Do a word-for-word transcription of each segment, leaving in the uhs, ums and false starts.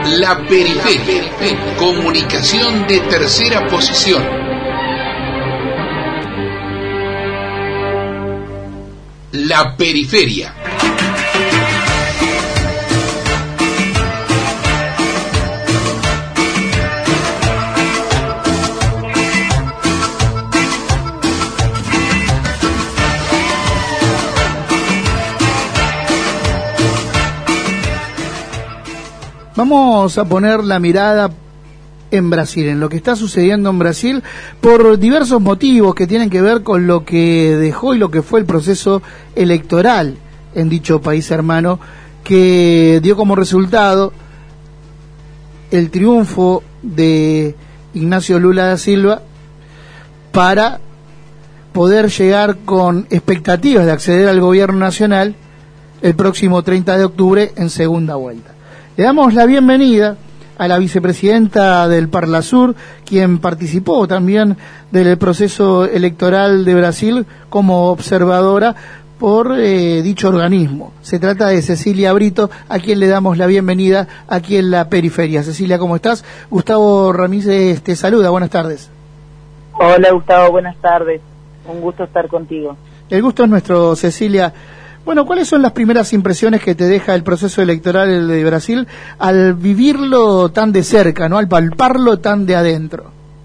La periferia, comunicación de tercera posición. La periferia. Vamos a poner la mirada en Brasil, en lo que está sucediendo en Brasil, por diversos motivos que tienen que ver con lo que dejó y lo que fue el proceso electoral en dicho país hermano, que dio como resultado el triunfo de Ignacio Lula da Silva para poder llegar con expectativas de acceder al gobierno nacional el próximo treinta de octubre en segunda vuelta. Le damos la bienvenida a la vicepresidenta del Parlasur, quien participó también del proceso electoral de Brasil como observadora por eh, dicho organismo. Se trata de Cecilia Brito, a quien le damos la bienvenida aquí en la periferia. Cecilia, ¿cómo estás? Gustavo Ramírez te saluda, buenas tardes. Hola Gustavo, buenas tardes. Un gusto estar contigo. El gusto es nuestro, Cecilia. Bueno, ¿cuáles son las primeras impresiones que te deja el proceso electoral de Brasil al vivirlo tan de cerca, ¿no? Al palparlo tan de adentro?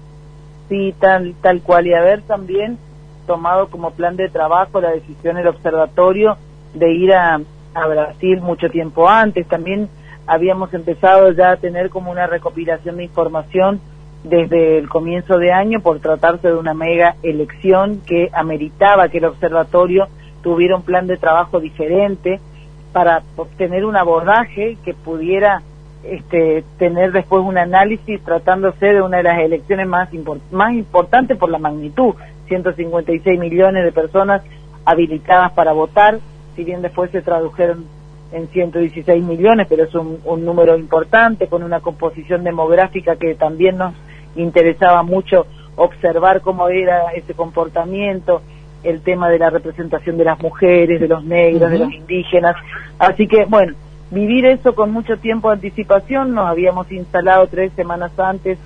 Sí, tal, tal cual, y haber también tomado como plan de trabajo la decisión del observatorio de ir a, a Brasil mucho tiempo antes. También habíamos empezado ya a tener como una recopilación de información desde el comienzo de año por tratarse de una mega elección que ameritaba que el observatorio tuviera un plan de trabajo diferente para obtener un abordaje que pudiera este, tener después un análisis tratándose de una de las elecciones más, import más importantes por la magnitud, ciento cincuenta y seis millones de personas habilitadas para votar, si bien después se tradujeron en ciento dieciséis millones, pero es un, un número importante, con una composición demográfica que también nos interesaba mucho observar cómo era ese comportamiento, el tema de la representación de las mujeres, de los negros, uh-huh. de los indígenas. Así que, bueno, vivir eso con mucho tiempo de anticipación. Nos habíamos instalado tres semanas antes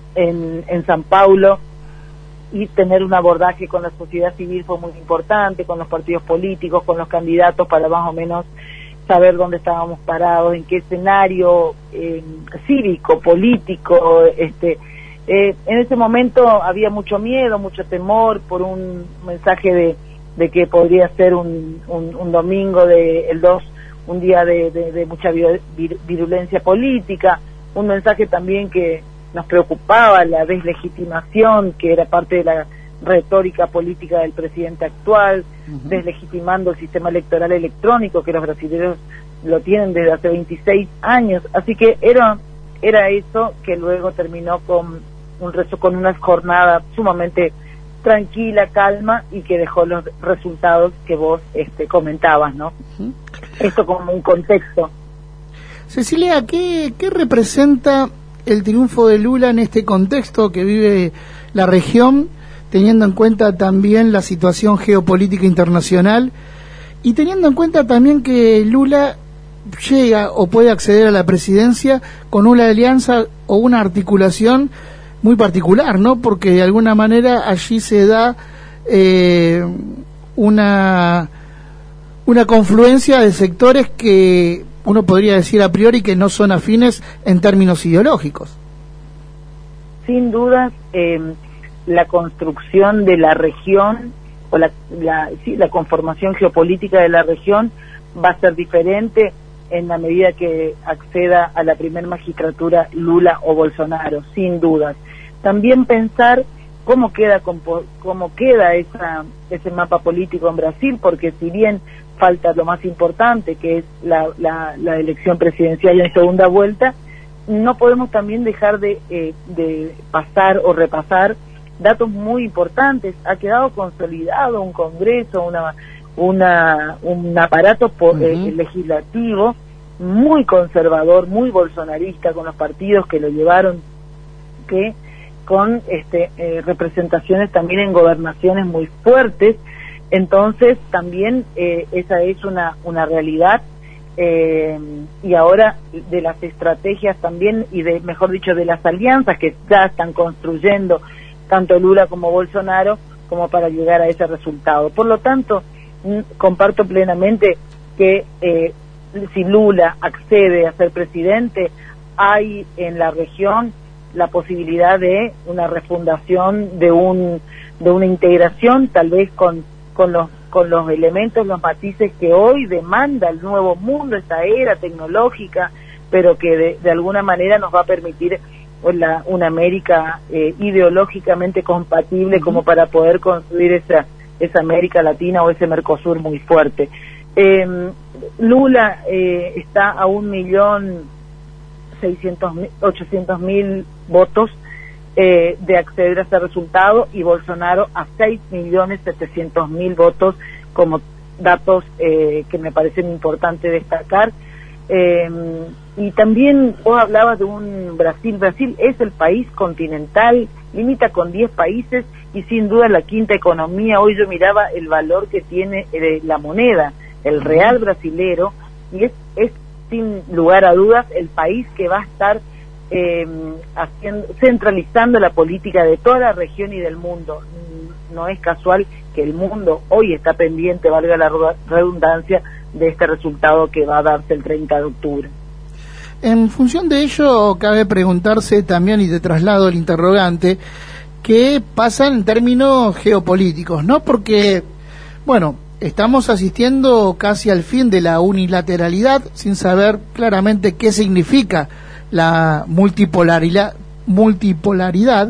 en, en San Paulo, y tener un abordaje con la sociedad civil fue muy importante, con los partidos políticos, con los candidatos, para más o menos saber dónde estábamos parados, en qué escenario eh, cívico, político, este Eh, en ese momento había mucho miedo, mucho temor por un mensaje de, de que podría ser un, un, un domingo de el dos, un día de, de, de mucha vir, virulencia política, un mensaje también que nos preocupaba, la deslegitimación, que era parte de la retórica política del presidente actual, uh-huh. deslegitimando el sistema electoral electrónico, que los brasileños lo tienen desde hace veintiséis años, así que era, era eso que luego terminó con un rezo con una jornada sumamente tranquila, calma, y que dejó los resultados que vos este, comentabas, ¿no? Uh-huh. Esto como un contexto. Cecilia, ¿qué, ¿qué representa el triunfo de Lula en este contexto que vive la región, teniendo en cuenta también la situación geopolítica internacional y teniendo en cuenta también que Lula llega o puede acceder a la presidencia con una alianza o una articulación muy particular, ¿no? Porque de alguna manera allí se da eh, una una confluencia de sectores que uno podría decir a priori que no son afines en términos ideológicos. Sin duda, eh, la construcción de la región o la, la, sí, la conformación geopolítica de la región va a ser diferente en la medida que acceda a la primer magistratura Lula o Bolsonaro, sin dudas. También pensar cómo queda cómo queda esa, ese mapa político en Brasil, porque si bien falta lo más importante, que es la, la, la elección presidencial en segunda vuelta, no podemos también dejar de, eh, de pasar o repasar datos muy importantes. Ha quedado consolidado un Congreso, una una un aparato por, uh-huh. eh, legislativo muy conservador, muy bolsonarista, con los partidos que lo llevaron, que con este eh, representaciones también en gobernaciones muy fuertes. Entonces también eh, esa es una una realidad eh, y ahora de las estrategias también, y de, mejor dicho, de las alianzas que ya están construyendo tanto Lula como Bolsonaro, como para llegar a ese resultado. Por lo tanto, comparto plenamente que eh, si Lula accede a ser presidente, hay en la región la posibilidad de una refundación, de un de una integración, tal vez con con los con los elementos, los matices que hoy demanda el nuevo mundo, esta era tecnológica, pero que de, de alguna manera nos va a permitir la, una América eh, ideológicamente compatible, como para poder construir esa esa América Latina o ese Mercosur muy fuerte. Eh, Lula eh, está a un millón seiscientos mil, ochocientos mil votos eh, de acceder a ese resultado, y Bolsonaro a seis millones setecientos mil votos, como datos eh, que me parecen importantes destacar. Eh, y también vos hablabas de un Brasil. Brasil es el país continental, limita con diez países y sin duda la quinta economía. Hoy yo miraba el valor que tiene eh, la moneda, el real brasilero, y es, es sin lugar a dudas el país que va a estar eh, haciendo, centralizando la política de toda la región y del mundo. No es casual que el mundo hoy está pendiente, valga la redundancia, de este resultado que va a darse el treinta de octubre. En función de ello, cabe preguntarse también, y te traslado el interrogante, ¿qué pasa en términos geopolíticos? ¿No? Porque, bueno, estamos asistiendo casi al fin de la unilateralidad, sin saber claramente qué significa la multipolaridad, multipolaridad.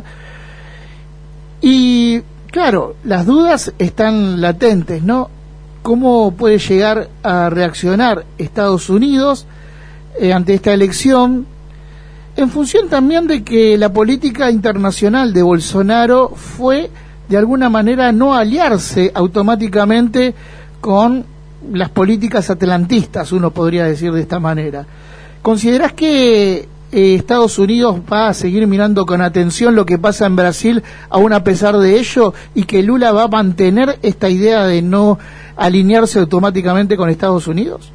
Y, claro, las dudas están latentes, ¿no? ¿Cómo puede llegar a reaccionar Estados Unidos eh, ante esta elección, en función también de que la política internacional de Bolsonaro fue, de alguna manera, no aliarse automáticamente con las políticas atlantistas, uno podría decir de esta manera? ¿Considerás que eh, Estados Unidos va a seguir mirando con atención lo que pasa en Brasil, aún a pesar de ello, y que Lula va a mantener esta idea de no alinearse automáticamente con Estados Unidos?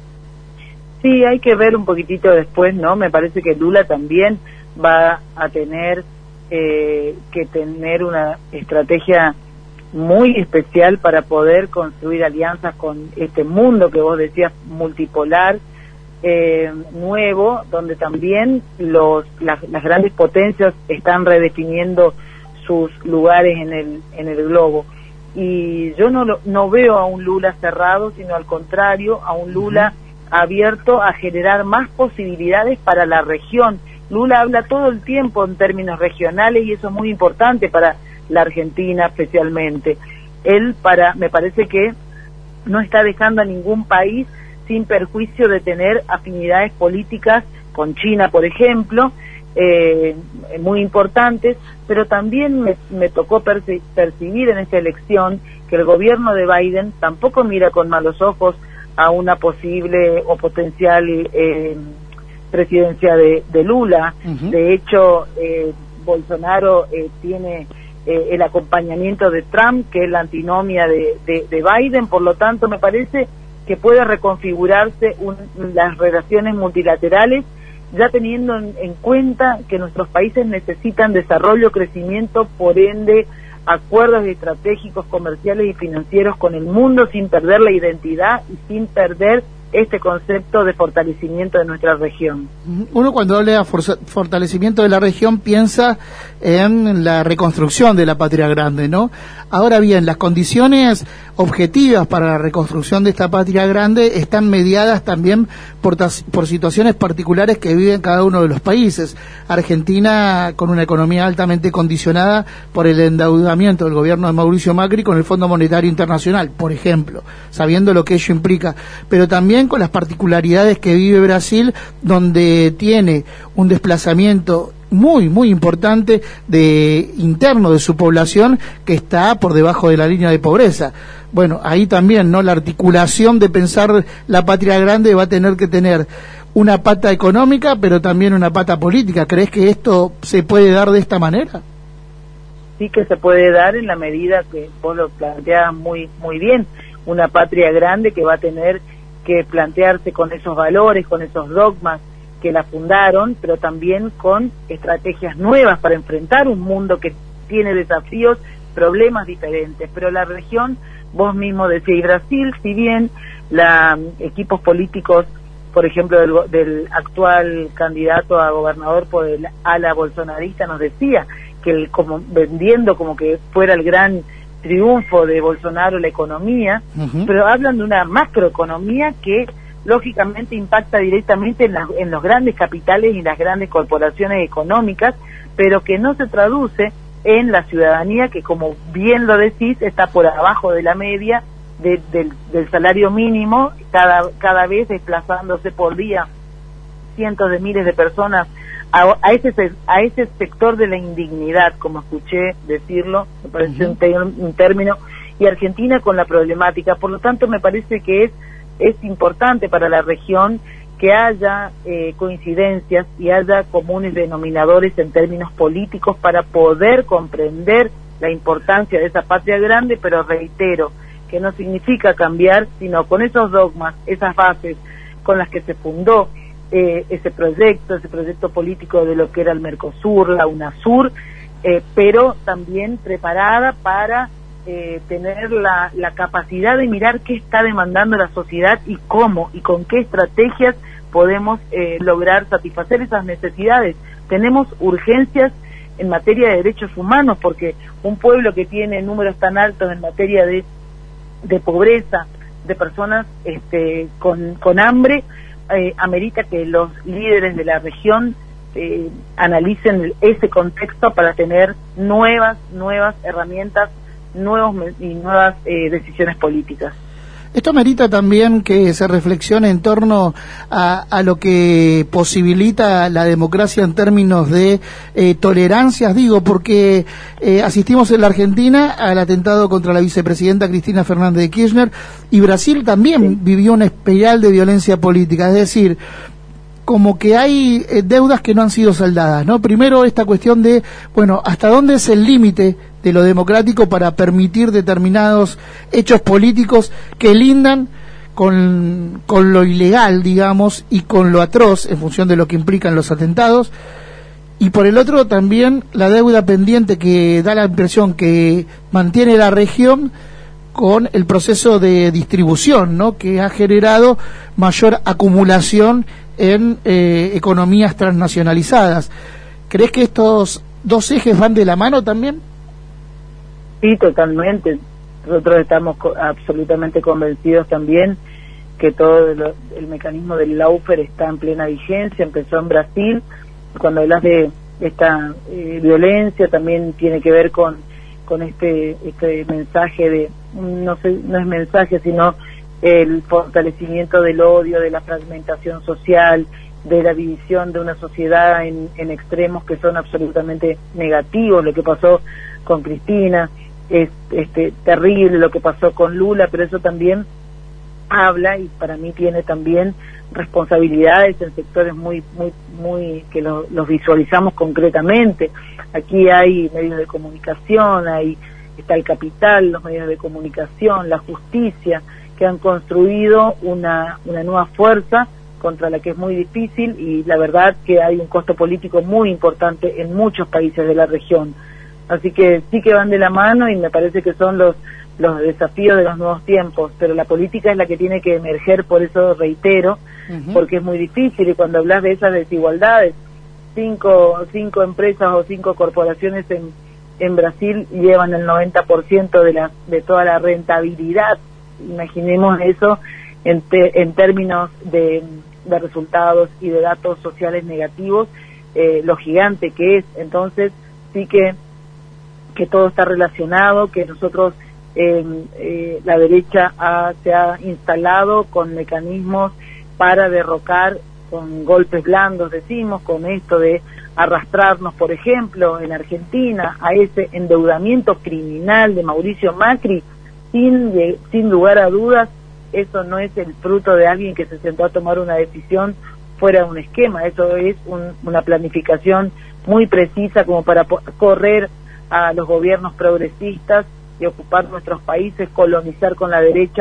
Sí, hay que ver un poquitito después, ¿no? Me parece que Lula también va a tener eh, que tener una estrategia muy especial para poder construir alianzas con este mundo que vos decías multipolar, eh, nuevo, donde también los las, las grandes potencias están redefiniendo sus lugares en el en el globo. Y yo no no veo a un Lula cerrado, sino al contrario, a un Lula abierto a generar más posibilidades para la región. Lula habla todo el tiempo en términos regionales, y eso es muy importante para la Argentina especialmente. Él, para me parece que no está dejando a ningún país sin perjuicio de tener afinidades políticas con China, por ejemplo, eh, muy importantes, pero también me, me tocó perci- percibir en esta elección que el gobierno de Biden tampoco mira con malos ojos a una posible o potencial eh, presidencia de, de Lula. Uh-huh. De hecho, eh, Bolsonaro eh, tiene eh, el acompañamiento de Trump, que es la antinomia de, de, de Biden. Por lo tanto, me parece que puede reconfigurarse un, las relaciones multilaterales, ya teniendo en, en cuenta que nuestros países necesitan desarrollo, crecimiento, por ende acuerdos estratégicos, comerciales y financieros con el mundo, sin perder la identidad y sin perder este concepto de fortalecimiento de nuestra región. Uno, cuando habla de fortalecimiento de la región, piensa en la reconstrucción de la patria grande, ¿no? Ahora bien, las condiciones objetivas para la reconstrucción de esta patria grande están mediadas también por, por situaciones particulares que viven cada uno de los países. Argentina, con una economía altamente condicionada por el endeudamiento del gobierno de Mauricio Macri con el Fondo Monetario Internacional, por ejemplo, sabiendo lo que ello implica, pero también con las particularidades que vive Brasil, donde tiene un desplazamiento muy, muy importante de interno de su población, que está por debajo de la línea de pobreza. Bueno, ahí también, ¿no? La articulación de pensar la patria grande va a tener que tener una pata económica, pero también una pata política. ¿Crees que esto se puede dar de esta manera? Sí, que se puede dar en la medida que vos lo planteas muy, muy bien. Una patria grande que va a tener que plantearse con esos valores, con esos dogmas que la fundaron, pero también con estrategias nuevas para enfrentar un mundo que tiene desafíos, problemas diferentes. Pero la región, vos mismo decís, y Brasil, si bien la equipos políticos, por ejemplo, del, del actual candidato a gobernador por el ala bolsonarista, nos decía que el, como vendiendo como que fuera el gran triunfo de Bolsonaro la economía, uh-huh. pero hablan de una macroeconomía que lógicamente impacta directamente en, la, en los grandes capitales y las grandes corporaciones económicas, pero que no se traduce en la ciudadanía, que como bien lo decís, está por abajo de la media de, del, del salario mínimo, cada, cada vez desplazándose por día cientos de miles de personas a, a, ese, a ese sector de la indignidad, como escuché decirlo, me parece uh-huh. un, te, un término, y Argentina con la problemática. Por lo tanto, me parece que es es importante para la región que haya eh, coincidencias y haya comunes denominadores en términos políticos para poder comprender la importancia de esa patria grande, pero reitero, que no significa cambiar, sino con esos dogmas, esas bases con las que se fundó eh, ese proyecto, ese proyecto político de lo que era el Mercosur, la UNASUR, eh, pero también preparada para Eh, tener la, la capacidad de mirar qué está demandando la sociedad y cómo y con qué estrategias podemos eh, lograr satisfacer esas necesidades. Tenemos urgencias en materia de derechos humanos, porque un pueblo que tiene números tan altos en materia de, de pobreza, de personas este, con, con hambre, eh, amerita que los líderes de la región eh, analicen ese contexto para tener nuevas, nuevas herramientas nuevos y nuevas eh, decisiones políticas. Esto merita también que se reflexione en torno a, a lo que posibilita la democracia en términos de eh, tolerancias, digo, porque eh, asistimos en la Argentina al atentado contra la vicepresidenta Cristina Fernández de Kirchner, y Brasil también sí. vivió una espiral de violencia política, es decir, como que hay eh, deudas que no han sido saldadas, ¿no? Primero esta cuestión de, bueno, ¿hasta dónde es el límite de lo democrático para permitir determinados hechos políticos que lindan con, con lo ilegal, digamos, y con lo atroz en función de lo que implican los atentados? Y por el otro también la deuda pendiente que da la impresión que mantiene la región con el proceso de distribución, ¿no?, que ha generado mayor acumulación en eh, economías transnacionalizadas. ¿Crees que estos dos ejes van de la mano también? Sí, totalmente. Nosotros estamos co- absolutamente convencidos también que todo lo, el mecanismo del lawfare está en plena vigencia. Empezó en Brasil. Cuando hablas de esta eh, violencia, también tiene que ver con con este este mensaje de, no sé, no es mensaje, sino el fortalecimiento del odio, de la fragmentación social, de la división de una sociedad en, en extremos que son absolutamente negativos. Lo que pasó con Cristina es este terrible, lo que pasó con Lula, pero eso también habla, y para mí tiene también responsabilidades en sectores muy muy muy que lo, los visualizamos concretamente. Aquí hay medios de comunicación, hay está el capital, los medios de comunicación, la justicia, que han construido una una nueva fuerza contra la que es muy difícil, y la verdad que hay un costo político muy importante en muchos países de la región. Así que sí que van de la mano, y me parece que son los los desafíos de los nuevos tiempos, pero la política es la que tiene que emerger, por eso reitero, uh-huh. porque es muy difícil, y cuando hablas de esas desigualdades, cinco cinco empresas o cinco corporaciones en en Brasil llevan el noventa por ciento de la de toda la rentabilidad. Imaginemos eso en te, en términos de, de resultados y de datos sociales negativos, eh, lo gigante que es. Entonces sí que que todo está relacionado, que nosotros eh, eh, la derecha ha, se ha instalado con mecanismos para derrocar con golpes blandos, decimos, con esto de arrastrarnos, por ejemplo, en Argentina, a ese endeudamiento criminal de Mauricio Macri. Sin, sin lugar a dudas, eso no es el fruto de alguien que se sentó a tomar una decisión fuera de un esquema, eso es un, una planificación muy precisa como para po- correr a los gobiernos progresistas y ocupar nuestros países, colonizar con la derecha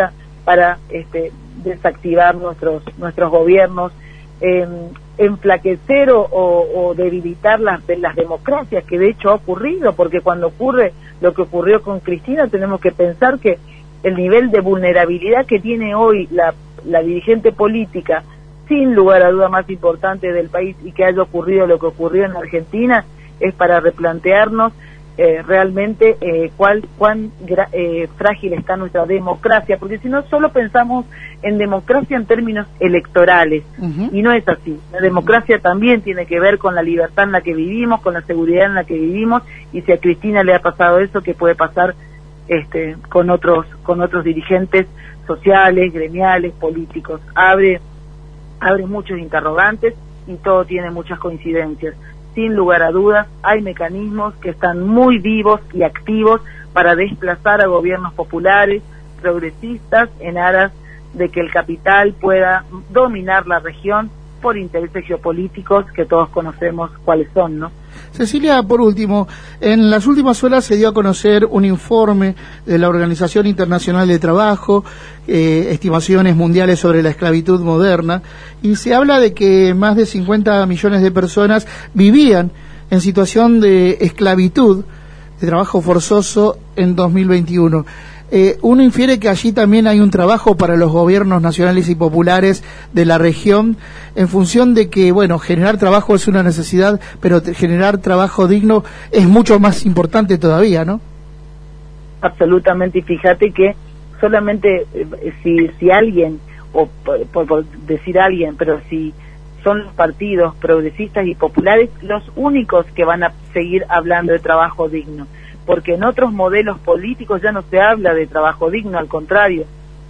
para este, desactivar nuestros nuestros gobiernos, eh, enflaquecer o, o, o debilitar las, las democracias, que de hecho ha ocurrido, porque cuando ocurre lo que ocurrió con Cristina, tenemos que pensar que el nivel de vulnerabilidad que tiene hoy la, la dirigente política, sin lugar a duda más importante del país, y que haya ocurrido lo que ocurrió en Argentina, es para replantearnos eh, realmente eh, cuál, cuán gra, eh, frágil está nuestra democracia, porque si no solo pensamos en democracia en términos electorales, uh-huh. y no es así. La democracia también tiene que ver con la libertad en la que vivimos, con la seguridad en la que vivimos, y si a Cristina le ha pasado eso, ¿qué puede pasar este, con otros, con otros dirigentes sociales, gremiales, políticos? Abre, abre muchos interrogantes y todo tiene muchas coincidencias. Sin lugar a dudas, hay mecanismos que están muy vivos y activos para desplazar a gobiernos populares, progresistas, en aras de que el capital pueda dominar la región por intereses geopolíticos que todos conocemos cuáles son, ¿no? Cecilia, por último, en las últimas horas se dio a conocer un informe de la Organización Internacional de Trabajo, eh, estimaciones mundiales sobre la esclavitud moderna, y se habla de que más de cincuenta millones de personas vivían en situación de esclavitud, de trabajo forzoso en dos mil veintiuno. Eh, uno infiere que allí también hay un trabajo para los gobiernos nacionales y populares de la región, en función de que, bueno, generar trabajo es una necesidad, pero generar trabajo digno es mucho más importante todavía, ¿no? Absolutamente, y fíjate que solamente eh, si, si alguien, o por, por, por decir alguien, pero si son los partidos progresistas y populares los únicos que van a seguir hablando de trabajo digno, porque en otros modelos políticos ya no se habla de trabajo digno, al contrario,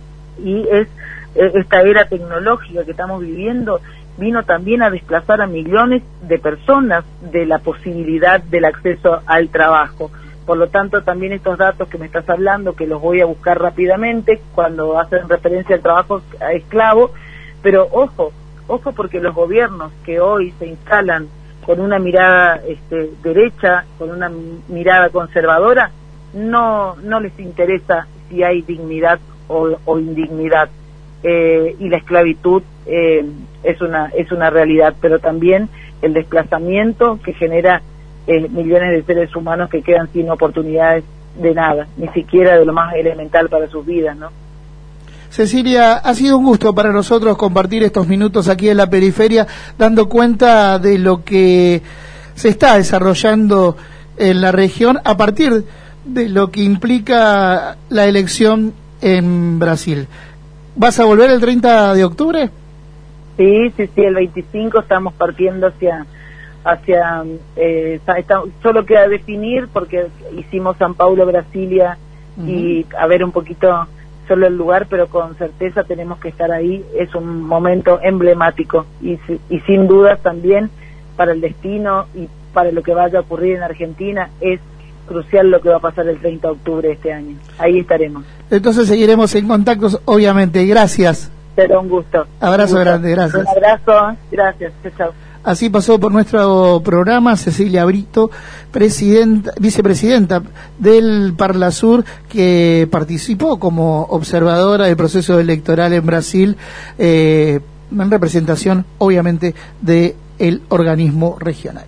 y es esta era tecnológica que estamos viviendo vino también a desplazar a millones de personas de la posibilidad del acceso al trabajo. Por lo tanto, también estos datos que me estás hablando, que los voy a buscar rápidamente cuando hacen referencia al trabajo esclavo, pero ojo, ojo porque los gobiernos que hoy se instalan con una mirada este, derecha, con una mirada conservadora, no no les interesa si hay dignidad o, o indignidad, eh, y la esclavitud eh, es una es una realidad, pero también el desplazamiento que genera eh, millones de seres humanos que quedan sin oportunidades de nada, ni siquiera de lo más elemental para sus vidas, ¿no? Cecilia, ha sido un gusto para nosotros compartir estos minutos aquí en la periferia, dando cuenta de lo que se está desarrollando en la región a partir de lo que implica la elección en Brasil. ¿Vas a volver el treinta de octubre? Sí, sí, sí, el veinticinco estamos partiendo hacia... hacia eh, está, solo queda definir porque hicimos San Paulo, Brasilia, uh-huh. y a ver un poquito... solo el lugar, pero con certeza tenemos que estar ahí. Es un momento emblemático y, y sin duda también para el destino y para lo que vaya a ocurrir en Argentina es crucial lo que va a pasar el treinta de octubre de este año. Ahí estaremos. Entonces seguiremos en contactos, obviamente. Gracias. Será un gusto. Abrazo un gusto. grande, gracias. Un abrazo, gracias. Chao. Así pasó por nuestro programa Cecilia Brito, presidenta, vicepresidenta del Parlasur, que participó como observadora del proceso electoral en Brasil, eh, en representación, obviamente, del organismo regional.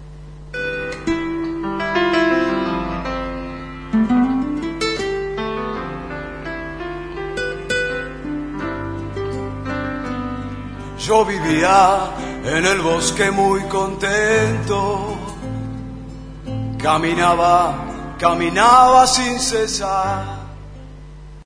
Yo vivía en el bosque muy contento, caminaba, caminaba sin cesar.